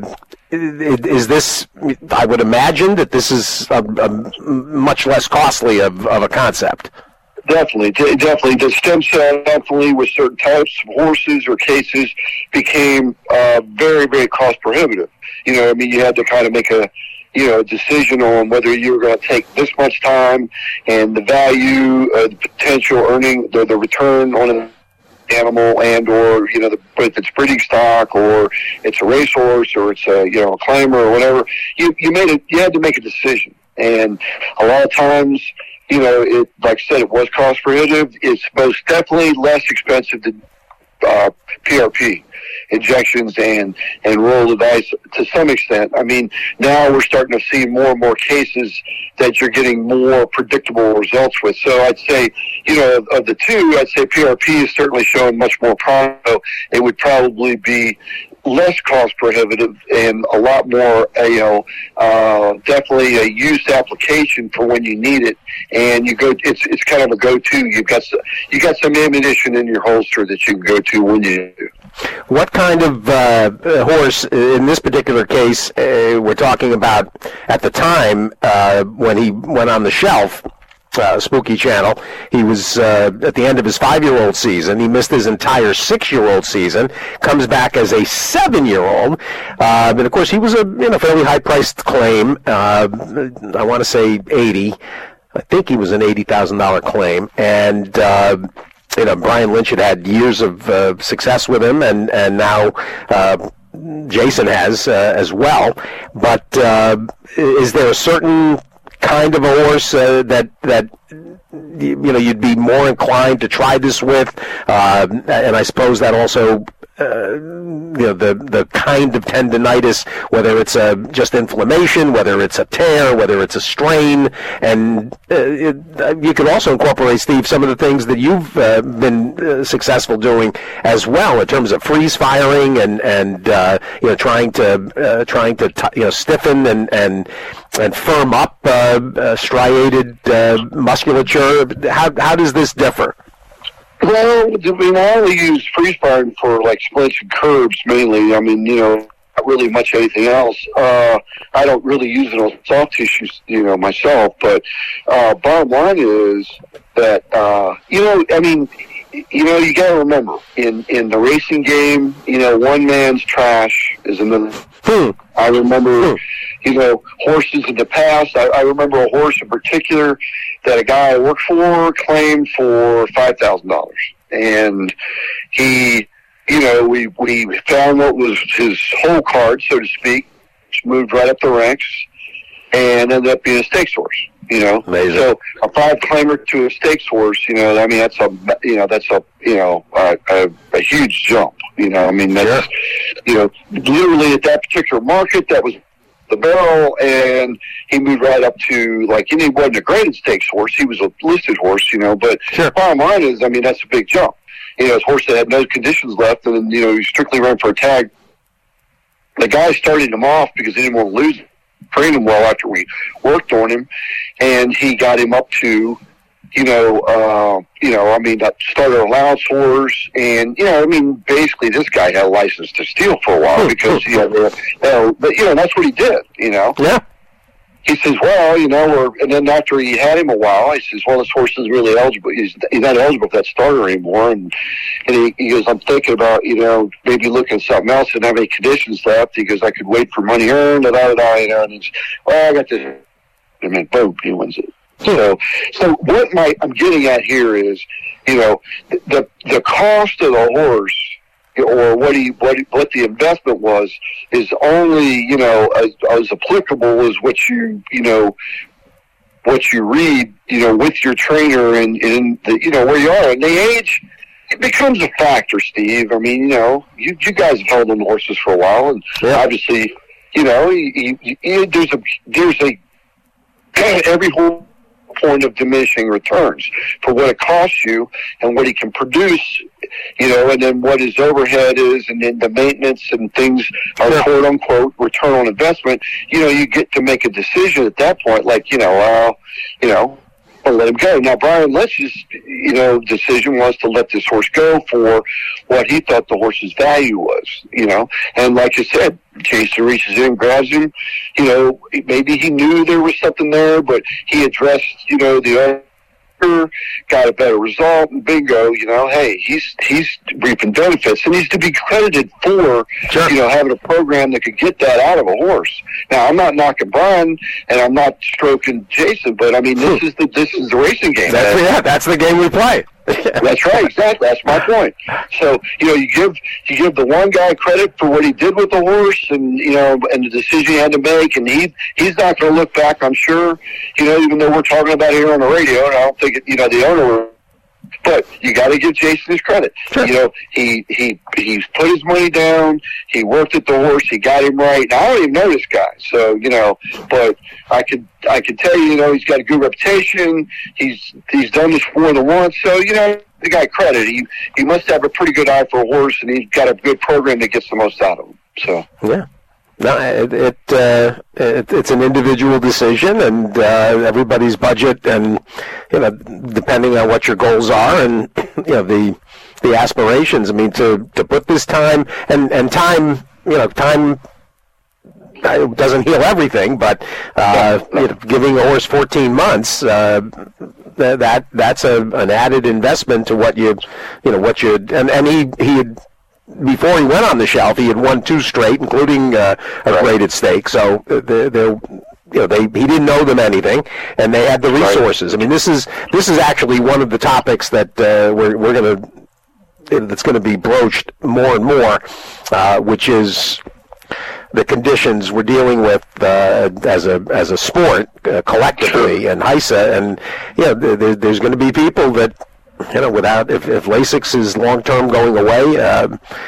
Is this, I would imagine that this is a, a much less costly of, of a concept. Definitely, definitely. The stem cell, definitely, with certain types of horses or cases, became uh, very, very cost prohibitive. You know, I mean, you had to kind of make a, you know, decision on whether you were going to take this much time and the value, uh, the potential earning, the, the return on an animal, and or you know, the, if it's breeding stock or it's a racehorse or it's a you know a climber or whatever. You you made it. You had to make a decision, and a lot of times. You know, it, like I said, it was cost prohibitive. It's most definitely less expensive than uh, P R P injections and, and roll device to some extent. I mean, now we're starting to see more and more cases that you're getting more predictable results with. So I'd say, you know, of, of the two, I'd say P R P is certainly showing much more promise. It would probably be less cost prohibitive and a lot more, uh, you know, uh, definitely a used application for when you need it. And you go, it's it's kind of a go-to. You've got some, you got some ammunition in your holster that you can go to when you do. What kind of uh, horse, in this particular case, uh, we're talking about at the time uh, when he went on the shelf, Uh, Spooky Channel. He was uh, at the end of his five-year-old season. He missed his entire six-year-old season. Comes back as a seven-year-old. Uh, but of course, he was a you know fairly high-priced claim. Uh, I want to say eighty. I think he was an eighty thousand dollar claim. And uh, you know, Brian Lynch had had years of uh, success with him, and and now. Uh, Jason has uh, as well. But uh, is there a certain kind of a horse uh, that that you know you'd be more inclined to try this with, uh, and I suppose that also uh, you know the the kind of tendinitis, whether it's a just inflammation, whether it's a tear, whether it's a strain, and uh, it, you could also incorporate, Steve, some of the things that you've uh, been uh, successful doing as well in terms of freeze firing and and uh, you know trying to uh, trying to t- you know stiffen and and and firm up uh, uh, striated uh, musculature. How how does this differ? Well, we only use freeze firing for like splints and curbs mainly. I mean, you know, not really much anything else. Uh, I don't really use it on soft tissues, you know, myself. But uh, bottom line is that uh, you know, I mean, you know, you got to remember in in the racing game, you know, one man's trash is another. Hmm. I remember, hmm. you know, horses in the past. I, I remember a horse in particular that a guy I worked for claimed for five thousand dollars, and he, you know, we we found what was his whole card, so to speak, which moved right up the ranks, and ended up being a stakes horse. You know, Amazing. So a five claimer to a stakes horse, you know, I mean, that's a, you know, that's a, you know, a, a, a huge jump. You know, I mean, that's, sure. you know, literally at that particular market, that was the barrel, and he moved right up to, like, and he wasn't a graded stakes horse. He was a listed horse, you know, but sure. bottom line is, I mean, that's a big jump. You know, his horse that had no conditions left, and, you know, he strictly ran for a tag. The guy started him off because he didn't want to lose him. Trained him well after we worked on him, and he got him up to, you know, uh, you know, I mean, that starter allowance horse, and you know, I mean, basically, this guy had a license to steal for a while because you know, uh, but you know, that's what he did, you know. Yeah. he says, well, you know, or, and then after he had him a while, he says, well, this horse isn't really eligible. He's, he's not eligible for that starter anymore. And, and he, he goes, I'm thinking about, you know, maybe looking at something else. Didn't have any conditions left. He goes, I could wait for money earned, da, da, da, you know, and he's, well, I got this. And then, boom, he wins it. So, so what my, I'm getting at here is, you know, the, the cost of the horse, or what he what he, what the investment was, is only, you know, as, as applicable as what you you know what you read, you know, with your trainer and in the, you know, where you are and the age. It becomes a factor, Steve. I mean, you know, you you guys have held on horses for a while, and yeah. obviously, you know, he, he, he, there's a there's a every horse point of diminishing returns for what it costs you and what he can produce, you know, and then what his overhead is, and then the maintenance and things are yeah. quote unquote return on investment. You know, you get to make a decision at that point, like, you know, uh, you know, I'll let him go. Now, Brian Letz's, you know, decision was to let this horse go for what he thought the horse's value was, you know. And like you said, Jason reaches in, grabs him. You know, maybe he knew there was something there, but he addressed, you know, the other, got a better result, and bingo, you know, hey, he's he's reaping benefits, and he's to be credited for, sure. you know, having a program that could get that out of a horse. Now, I'm not knocking Brian, and I'm not stroking Jason, but I mean, this is the this is the racing game. That's the, yeah, that's the game we play. That's right, exactly. That's my point. So, you know, you give you give the one guy credit for what he did with the horse, and you know, and the decision he had to make, and he he's not going to look back, I'm sure. You know, even though we're talking about it here on the radio, and I don't think it, you know, the owner. But you got to give Jason his credit. Sure. You know, he he he's put his money down. He worked at the horse. He got him right. Now, I don't even know this guy, so you know. But I could I could tell you, you know, he's got a good reputation. He's he's done this more than once, so you know, the guy credit. He he must have a pretty good eye for a horse, and he's got a good program that gets the most out of him. So yeah. No, it, it, uh, it it's an individual decision, and uh, everybody's budget, and you know, depending on what your goals are, and you know, the the aspirations. I mean, to to put this time and and time, you know, time doesn't heal everything, but uh, you know, giving a horse fourteen months, uh, that that's a an added investment to what you you know what you and and he he had. Before he went on the shelf, he had won two straight, including uh, a graded stake. So they're, they're, you know, they he didn't owe them anything, and they had the resources. I mean, this is this is actually one of the topics that uh, we're we're going to that's going to be broached more and more, uh, which is the conditions we're dealing with uh, as a as a sport uh, collectively, and H I S A, and you know, there, there's going to be people that. You know, without if, if Lasix is long term going away, uh,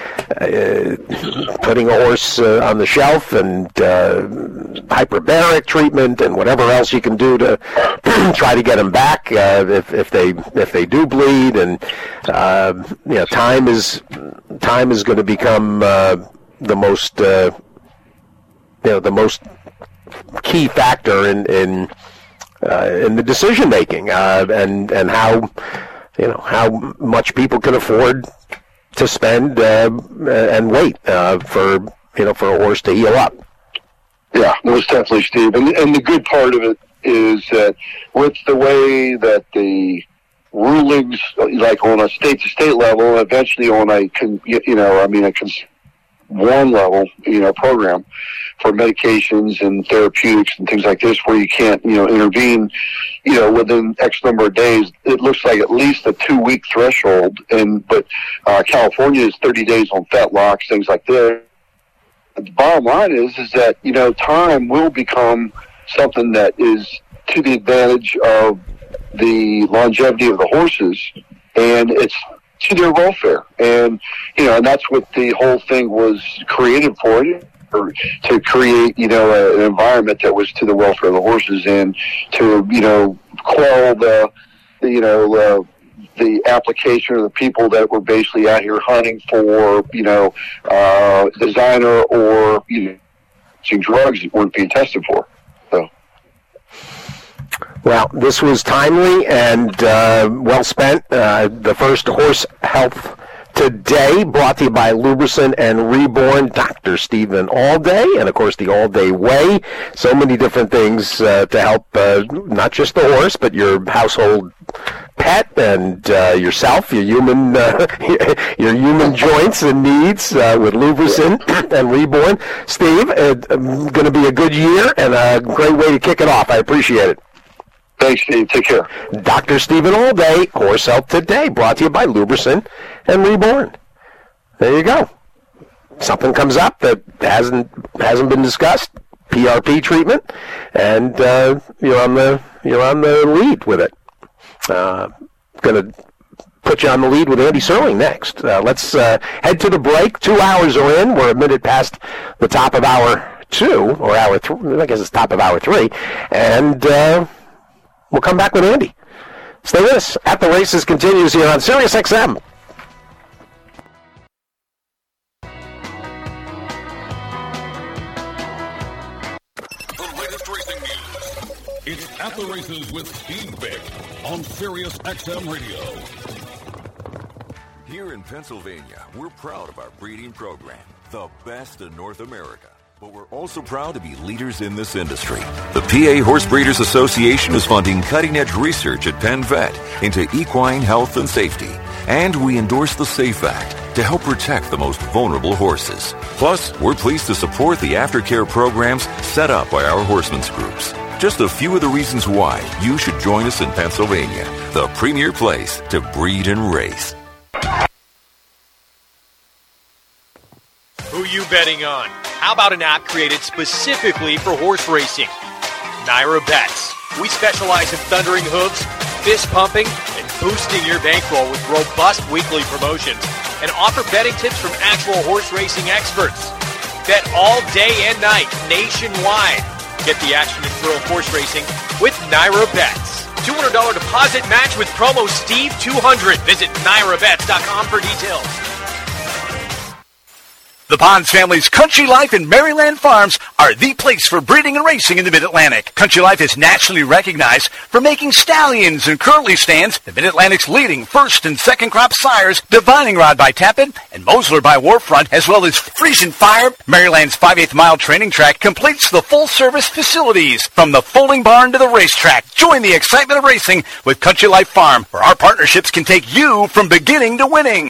uh, putting a horse uh, on the shelf and uh, hyperbaric treatment and whatever else you can do to try to get them back uh, if if they if they do bleed, and uh, you know, time is time is going to become uh, the most uh, you know the most key factor in in uh, in the decision making uh, and and how. You know, how much people can afford to spend uh, and wait uh, for, you know, for a horse to heal up. Yeah, most definitely, Steve. And, and the good part of it is that with the way that the rulings, like on a state-to-state level, eventually on a, you know, I mean, a one level, you know, program for medications and therapeutics and things like this, where you can't, you know, intervene, you know, within X number of days. It looks like at least a two-week threshold, and but uh, California is thirty days on fetlocks, things like that. The bottom line is, is that, you know, time will become something that is to the advantage of the longevity of the horses, and it's to their welfare. And, you know, and that's what the whole thing was created for, to create, you know, a, an environment that was to the welfare of the horses, and to, you know, quell the, the you know, uh, the application of the people that were basically out here hunting for, you know, uh, designer or, you know, using drugs that weren't being tested for. So. Well, this was timely and uh, well spent. Uh, the first horse health Today, brought to you by Lubricant and Reborn, Doctor Stephen Allday, and of course the Allday Way. So many different things uh, to help uh, not just the horse, but your household pet and uh, yourself, your human, uh, your human joints and needs uh, with Lubricant and Reborn. Steve, it's uh, going to be a good year and a great way to kick it off. I appreciate it. Thanks, Steve. Take care. Doctor Stephen Allday, Horse Health Today, brought to you by Lubricant and Reborn. There you go. Something comes up that hasn't hasn't been discussed. P R P treatment, and uh, you're on the you're on the lead with it. Uh, going to put you on the lead with Andy Serling next. Uh, let's uh, head to the break. Two hours are in. We're a minute past the top of hour two or hour three. I guess it's top of hour three, and. Uh, We'll come back with Andy. Stay with us. At the Races continues here on Sirius X M. The latest racing news. It's At the Races with Steve Vick on Sirius X M Radio. Here in Pennsylvania, we're proud of our breeding program, the best in North America. But we're also proud to be leaders in this industry. The P A Horse Breeders Association is funding cutting-edge research at Penn Vet into equine health and safety. And we endorse the SAFE Act to help protect the most vulnerable horses. Plus, we're pleased to support the aftercare programs set up by our horsemen's groups. Just a few of the reasons why you should join us in Pennsylvania, the premier place to breed and race. Who you betting on? How about an app created specifically for horse racing? Naira Bets. We specialize in thundering hooves, fist pumping, and boosting your bankroll with robust weekly promotions and offer betting tips from actual horse racing experts. Bet all day and night nationwide. Get the action and thrill of horse racing with Naira Bets. two hundred dollars deposit match with promo Steve two hundred. Visit Naira Bets dot com for details. The Bonds family's Country Life and Maryland Farms are the place for breeding and racing in the Mid-Atlantic. Country Life is nationally recognized for making stallions and curly stands, the Mid-Atlantic's leading first and second crop sires, Divining Rod by Tappan and Mosler by Warfront, as well as Frisian Fire. Maryland's five-eighths mile training track completes the full-service facilities from the folding barn to the racetrack. Join the excitement of racing with Country Life Farm, where our partnerships can take you from beginning to winning.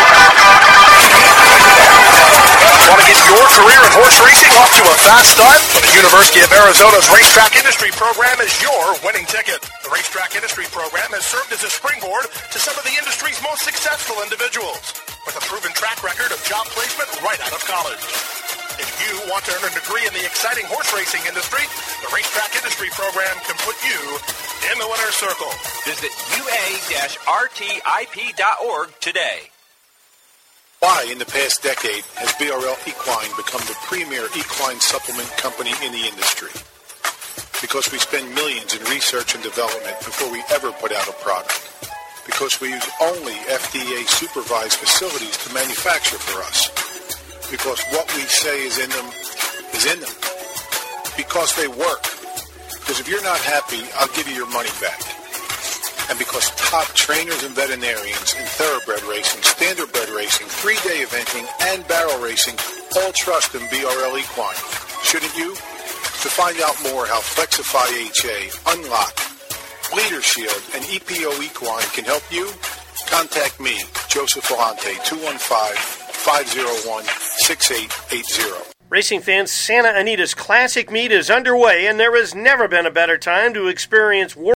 Want to get your career in horse racing off to a fast start? Well, the University of Arizona's Racetrack Industry Program is your winning ticket. The Racetrack Industry Program has served as a springboard to some of the industry's most successful individuals, with a proven track record of job placement right out of college. If you want to earn a degree in the exciting horse racing industry, the Racetrack Industry Program can put you in the winner's circle. Visit U A R T I P dot org today. Why, in the past decade, has B R L Equine become the premier equine supplement company in the industry? Because we spend millions in research and development before we ever put out a product. Because we use only F D A-supervised facilities to manufacture for us. Because what we say is in them is in them. Because they work. Because if you're not happy, I'll give you your money back. And because top trainers and veterinarians in thoroughbred racing, standardbred racing, three-day eventing, and barrel racing all trust in B R L Equine. Shouldn't you? To find out more how Flexify H A, Unlock, Leader Shield, and E P O Equine can help you, contact me, Joseph Volante, two one five, five oh one, six eight eight zero. Racing fans, Santa Anita's Classic Meet is underway, and there has never been a better time to experience